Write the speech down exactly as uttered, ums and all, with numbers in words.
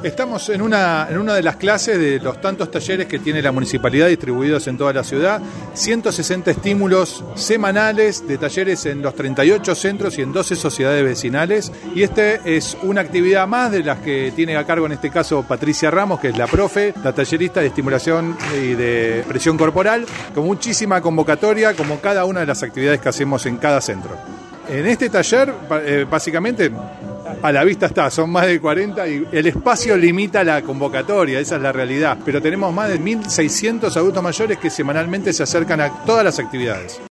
Estamos en una, en una de las clases de los tantos talleres que tiene la municipalidad distribuidos en toda la ciudad. ciento sesenta estímulos semanales de talleres en los treinta y ocho centros y en doce sociedades vecinales. Y este es una actividad más de las que tiene a cargo en este caso Patricia Ramos, que es la profe, la tallerista de estimulación y de presión corporal, con muchísima convocatoria, como cada una de las actividades que hacemos en cada centro. En este taller, eh, básicamente, a la vista está, son más de cuarenta y el espacio limita la convocatoria, esa es la realidad. Pero tenemos más de mil seiscientos adultos mayores que semanalmente se acercan a todas las actividades.